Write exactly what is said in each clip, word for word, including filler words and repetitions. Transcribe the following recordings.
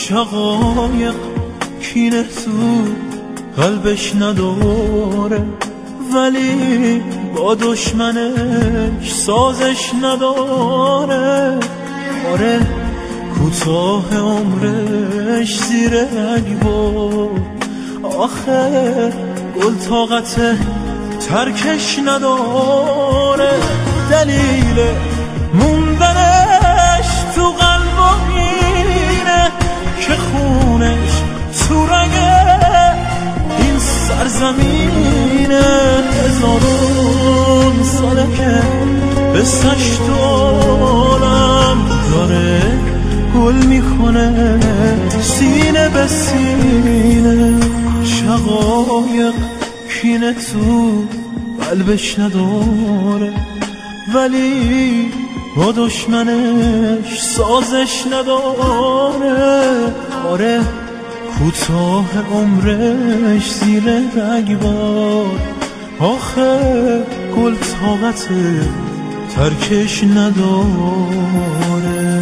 شقایق کینه تو قلبش نداره، ولی با دشمنش سازش نداره. آره کوتاه عمرش زیر رگبار، آخه گل طاقت ترکش نداره. دلیل موندنش تو قلبم اینه که خونش تو رگه این سرزمینه. هزارون ساله که قصه‌اش تو عالم داره، گل میکنه سینه به سینه. شقایق کینه تو قلبش نداره، ولی با دشمنش سازش نداره. آره کوتاه عمرش زیر رگبار، آخه گل طاقت ترکش نداره.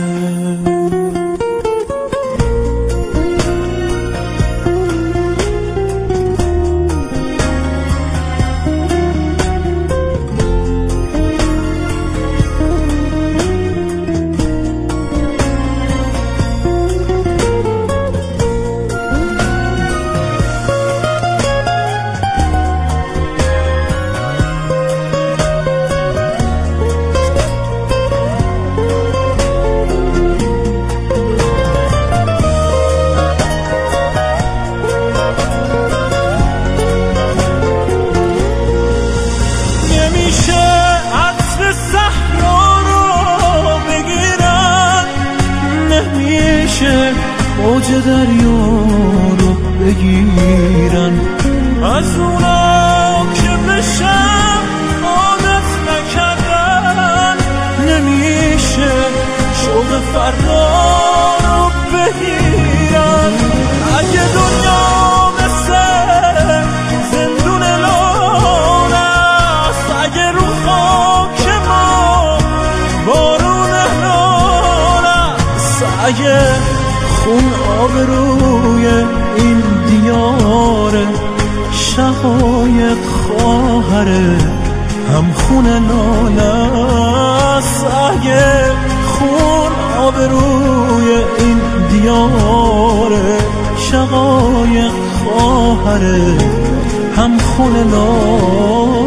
موج دریا رو بگیرن از اونا که بشم عادت نکردن. نمیشه شوق فردا رو بگیرن. اگه دنیا مثل زندون لان است، اگه رو خاک ما بارون نان است، اگه خون آبروی این دیاره، شقایق خواهره هم خون نالست. اگه خون آبروی این دیاره، شقایق خواهره هم خون نالست.